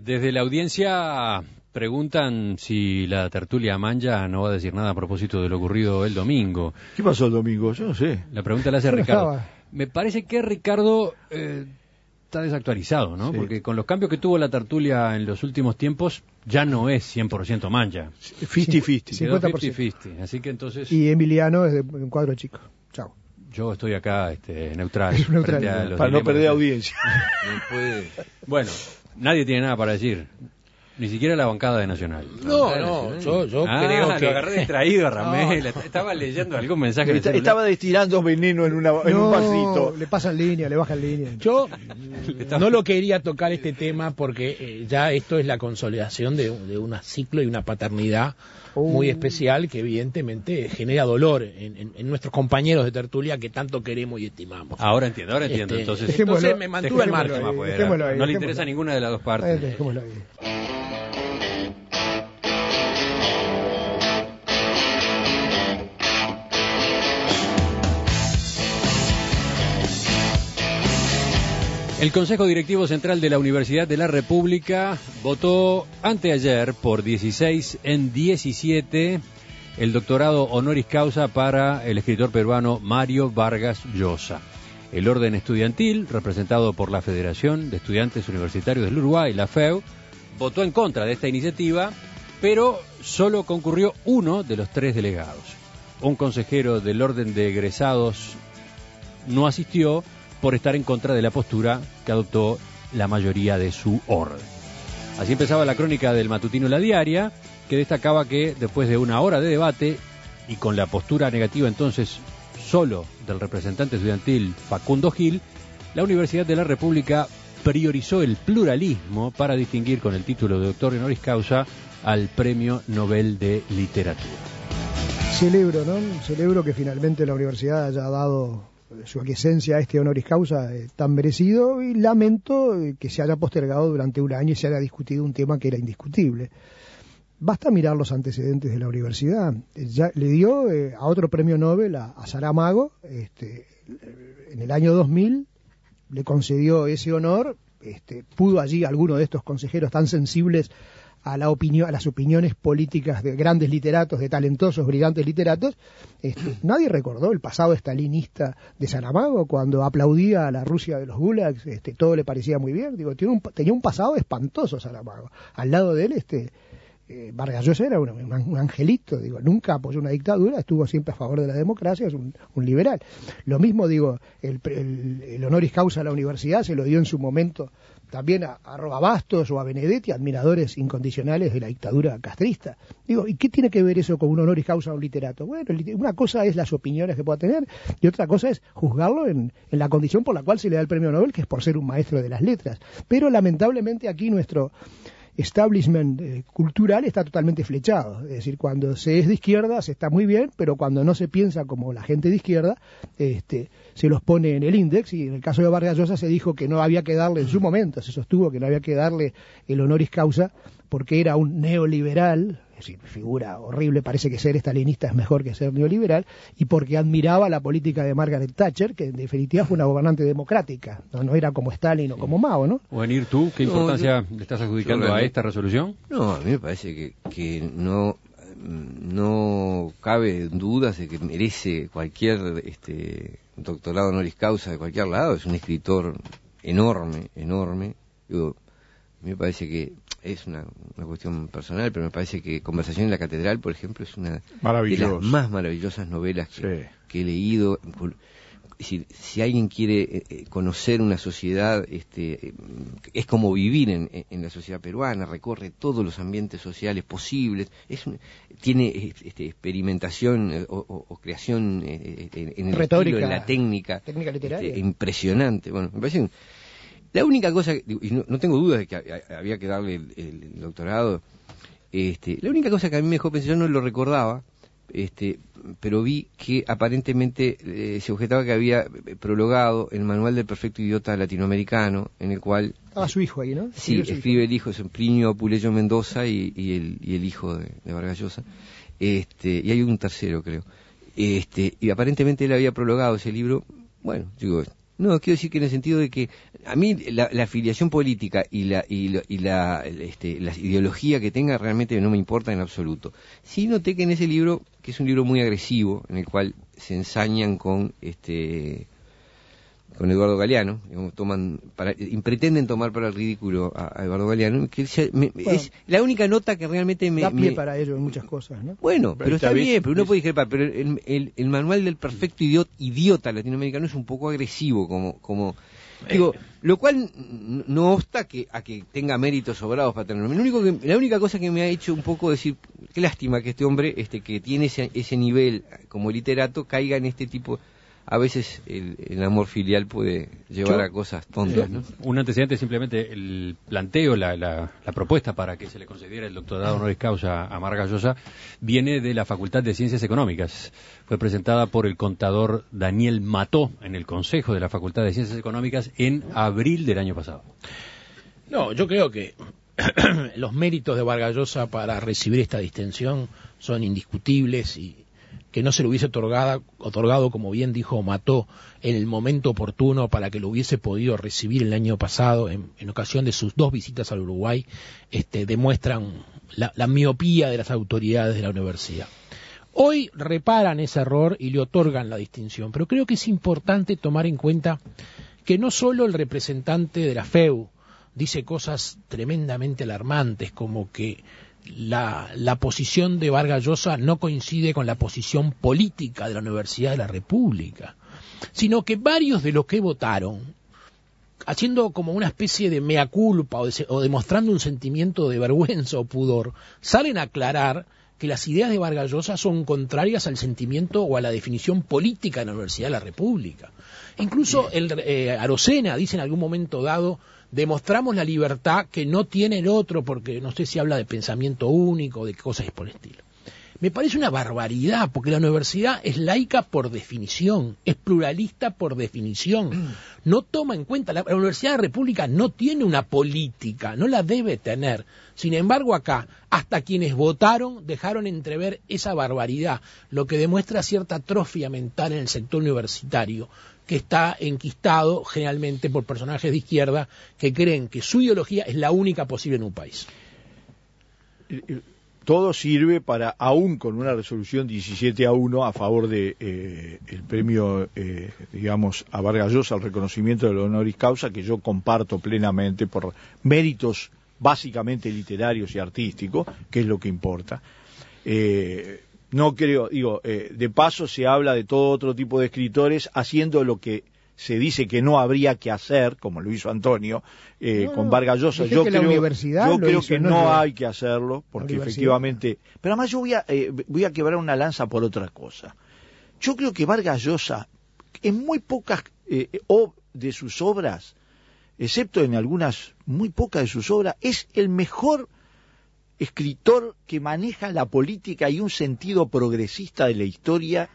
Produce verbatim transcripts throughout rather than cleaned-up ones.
Desde la audiencia preguntan si la tertulia Manja no va a decir nada a propósito de lo ocurrido el domingo. ¿Qué pasó el domingo? Yo no sé. La pregunta la hace Ricardo. Me parece que Ricardo eh, está desactualizado, ¿no? Sí. Porque con los cambios que tuvo la tertulia en los últimos tiempos, ya no es cien por ciento Manja. cincuenta cincuenta. cincuenta por ciento. Así que entonces... Y Emiliano es de un cuadro chico. Chao. Yo estoy acá este, neutral. neutral para no perder audiencia. No puede... Bueno, nadie tiene nada para decir. Ni siquiera la bancada de Nacional. No, no, yo, yo ah, creo que... lo agarré distraído a Ramel. No. Estaba leyendo algún mensaje. Está, estaba destilando veneno en, una, en no, un vasito. Le pasan línea, le bajan línea. Yo no lo quería tocar este tema porque eh, ya esto es la consolidación de, de un ciclo y una paternidad uh. muy especial que evidentemente genera dolor en, en, en nuestros compañeros de tertulia que tanto queremos y estimamos. Ahora entiendo, ahora entiendo. Este, entonces, entonces me mantuve al margen. Ahí, no le interesa ninguna de las dos partes. Ahí, dejémoslo ahí. El Consejo Directivo Central de la Universidad de la República votó anteayer por dieciséis en diecisiete el doctorado honoris causa para el escritor peruano Mario Vargas Llosa. El orden estudiantil, representado por la Federación de Estudiantes Universitarios del Uruguay, la F E U, votó en contra de esta iniciativa, pero solo concurrió uno de los tres delegados. Un consejero del orden de egresados no asistió por estar en contra de la postura que adoptó la mayoría de su orden. Así empezaba la crónica del matutino La Diaria, que destacaba que después de una hora de debate y con la postura negativa entonces solo del representante estudiantil Facundo Gil, la Universidad de la República priorizó el pluralismo para distinguir con el título de doctor honoris causa al Premio Nobel de Literatura. Celebro, ¿no? Celebro que finalmente la universidad haya dado su aquiescencia a este honoris causa eh, tan merecido, y lamento eh, que se haya postergado durante un año y se haya discutido un tema que era indiscutible. Basta mirar los antecedentes de la universidad. Eh, ya le dio eh, a otro premio Nobel, a, a Saramago, este, en el año dos mil, le concedió ese honor. Este, pudo allí alguno de estos consejeros tan sensibles a la opinión, a las opiniones políticas de grandes literatos, de talentosos, brillantes literatos, este, nadie recordó el pasado estalinista de Saramago cuando aplaudía a la Rusia de los gulags, este, todo le parecía muy bien. Digo, tiene un, tenía un pasado espantoso Saramago. Al lado de él, este, eh, Vargas Llosa era un, un, un angelito, digo, nunca apoyó una dictadura, estuvo siempre a favor de la democracia, es un, un liberal. Lo mismo, digo, el, el, el honoris causa a la universidad se lo dio en su momento también a, a Robastos o a Benedetti, admiradores incondicionales de la dictadura castrista. Digo, ¿y qué tiene que ver eso con un honoris causa a un literato? Bueno, una cosa es las opiniones que pueda tener y otra cosa es juzgarlo en, en la condición por la cual se le da el premio Nobel, que es por ser un maestro de las letras. Pero lamentablemente aquí nuestro establishment eh, cultural está totalmente flechado. Es decir, cuando se es de izquierda se está muy bien, pero cuando no se piensa como la gente de izquierda, este, se los pone en el índex, y en el caso de Vargas Llosa se dijo que no había que darle, en su momento se sostuvo que no había que darle el honoris causa porque era un neoliberal, es decir, figura horrible, parece que ser estalinista es mejor que ser neoliberal, y porque admiraba la política de Margaret Thatcher, que en definitiva fue una gobernante democrática, no, no era como Stalin o como Mao, ¿no? Wenir, ¿tú qué importancia no, yo, le estás adjudicando a esta resolución? No, a mí me parece que, que no, no cabe dudas de que merece cualquier este, doctorado honoris causa de cualquier lado. Es un escritor enorme, enorme. Digo, a mí me parece que es una, una cuestión personal, pero me parece que Conversación en la Catedral, por ejemplo, es una de las más maravillosas novelas que, sí. que he leído. Si, si alguien quiere eh, conocer una sociedad, este, eh, es como vivir en, en la sociedad peruana, recorre todos los ambientes sociales posibles, es un, tiene este, experimentación eh, o, o, o creación eh, en, en el retórica, estilo, en la técnica, técnica literaria. Este, impresionante. Bueno, me parece un, la única cosa, y no, no tengo dudas de que había que darle el, el doctorado, este, la única cosa que a mí me dejó pensar, yo no lo recordaba, este, pero vi que aparentemente eh, se objetaba que había prologado el Manual del Perfecto Idiota Latinoamericano, en el cual... Estaba su hijo ahí, ¿no? Sí, escribe el hijo, es Plinio Puleyo Mendoza y, y, el, y el hijo de, de Vargas Llosa, este, y hay un tercero, creo. Este, y aparentemente él había prologado ese libro. Bueno, digo, No, quiero decir que en el sentido de que a mí la, la afiliación política y la y, lo, y la, este, la ideología que tenga realmente no me importa en absoluto. Sí noté que en ese libro, que es un libro muy agresivo, en el cual se ensañan con este con Eduardo Galeano, digamos, toman para, pretenden tomar para el ridículo a, a Eduardo Galeano, que se, me, bueno, es la única nota que realmente me... Da pie me, para ello en muchas cosas, ¿no? Bueno, pero, pero está bien, bien, pero uno puede discrepar, pero el, el, el manual del perfecto idiota, idiota latinoamericano es un poco agresivo, como... como digo, lo cual no obsta que, a que tenga méritos sobrados para tenerlo. Lo único que, la única cosa que me ha hecho un poco decir, qué lástima que este hombre, este que tiene ese, ese nivel como literato, caiga en este tipo... A veces el, el amor filial puede llevar Yo, a cosas tontas, ¿no? Un antecedente, simplemente el planteo, la, la, la propuesta para que se le concediera el doctorado honoris causa a Vargas Llosa viene de la Facultad de Ciencias Económicas. Fue presentada por el contador Daniel Mató en el Consejo de la Facultad de Ciencias Económicas en abril del año pasado. No, yo creo que los méritos de Vargas Llosa para recibir esta distinción son indiscutibles y que no se le hubiese otorgado, otorgado, como bien dijo Mató, en el momento oportuno para que lo hubiese podido recibir el año pasado, en, en ocasión de sus dos visitas al Uruguay, este, demuestran la, la miopía de las autoridades de la universidad. Hoy reparan ese error y le otorgan la distinción, pero creo que es importante tomar en cuenta que no solo el representante de la F E U dice cosas tremendamente alarmantes, como que La, la posición de Vargas Llosa no coincide con la posición política de la Universidad de la República, sino que varios de los que votaron, haciendo como una especie de mea culpa o, de, o demostrando un sentimiento de vergüenza o pudor, salen a aclarar que las ideas de Vargas Llosa son contrarias al sentimiento o a la definición política de la Universidad de la República. Incluso el, eh, Arocena dice en algún momento dado: demostramos la libertad que no tiene el otro, porque no sé si habla de pensamiento único, de cosas por el estilo. Me parece una barbaridad, porque la universidad es laica por definición, es pluralista por definición, no toma en cuenta, la, la Universidad de la República no tiene una política, no la debe tener. Sin embargo, acá, hasta quienes votaron dejaron entrever esa barbaridad, lo que demuestra cierta atrofia mental en el sector universitario, que está enquistado generalmente por personajes de izquierda que creen que su ideología es la única posible en un país. Todo sirve para, aún con una resolución diecisiete a uno a favor de eh, el premio, eh, digamos, a Vargas Llosa, al reconocimiento del honoris causa, que yo comparto plenamente por méritos básicamente literarios y artísticos, que es lo que importa. Eh, No creo, digo, eh, de paso se habla de todo otro tipo de escritores haciendo lo que se dice que no habría que hacer, como lo hizo Antonio, eh, no, con no, Vargas Llosa. Yo que creo, yo creo hizo, que no, no hay que hacerlo, porque efectivamente... Universidad. Pero además yo voy a, eh, voy a quebrar una lanza por otra cosa. Yo creo que Vargas Llosa, en muy pocas eh, de sus obras, excepto en algunas muy pocas de sus obras, es el mejor escritor que maneja la política y un sentido progresista de la historia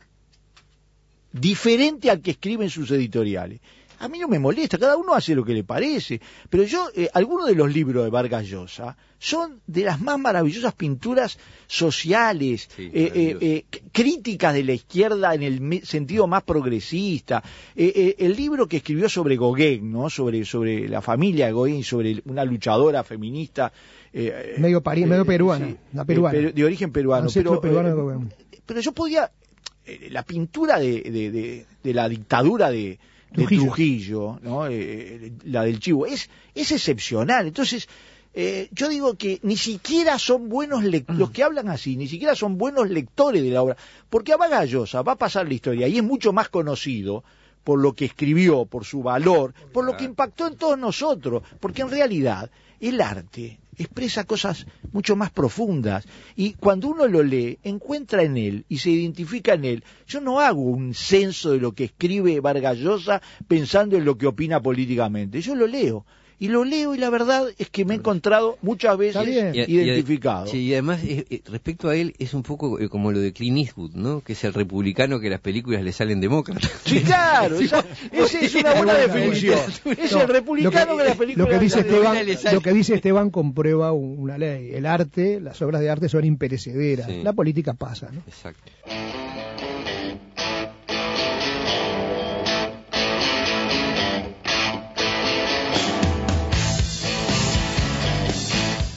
diferente al que escribe en sus editoriales. A mí no me molesta, cada uno hace lo que le parece, pero yo, eh, algunos de los libros de Vargas Llosa son de las más maravillosas pinturas sociales, sí, eh, eh, eh, críticas de la izquierda en el me sentido más progresista. Eh, eh, el libro que escribió sobre Gauguin, ¿no? sobre, sobre la familia de Gauguin, sobre una luchadora feminista, Eh, medio, pari, eh, medio peruana, sí, la peruana. Eh, de origen peruano. Pero, peruano eh, pero yo podía... Eh, la pintura de, de, de, de la dictadura de, de Trujillo, Trujillo ¿no? eh, la del Chivo, es, es excepcional. Entonces, eh, yo digo que ni siquiera son buenos lectores, los que hablan así, ni siquiera son buenos lectores de la obra, porque a Vargas Llosa va a pasar la historia y es mucho más conocido por lo que escribió, por su valor, por lo que impactó en todos nosotros, porque en realidad el arte expresa cosas mucho más profundas, y cuando uno lo lee, encuentra en él y se identifica en él. Yo no hago un censo de lo que escribe Vargas Llosa pensando en lo que opina políticamente, yo lo leo, y lo leo y la verdad es que me he encontrado muchas veces identificado. Y, y, y además, eh, respecto a él, es un poco eh, como lo de Clint Eastwood, ¿no? Que es el republicano que las películas le salen demócratas. Sí, claro, esa, esa es una buena definición. Es el republicano lo que, que las películas lo que dice le Esteban, salen. lo que dice Esteban comprueba una ley. El arte, las obras de arte son imperecederas. Sí. La política pasa, ¿no? Exacto.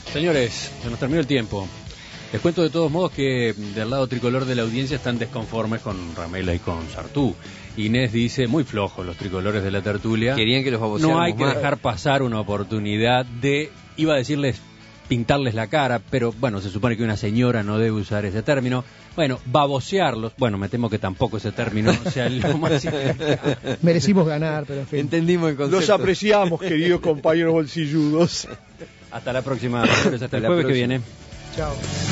Señores, se nos terminó el tiempo. Les cuento de todos modos que del lado tricolor de la audiencia están desconformes con Ramela y con Sartú. Inés dice, muy flojos los tricolores de la tertulia. Querían que los baboseáramos No hay que más. dejar pasar una oportunidad de, iba a decirles, pintarles la cara, pero bueno, se supone que una señora no debe usar ese término. Bueno, babosearlos, bueno, me temo que tampoco ese término sea lo más... Merecimos ganar, pero en fin. Entendimos el concepto. Los apreciamos, queridos compañeros bolsilludos. Hasta la próxima, señores, hasta el jueves que viene. Chao.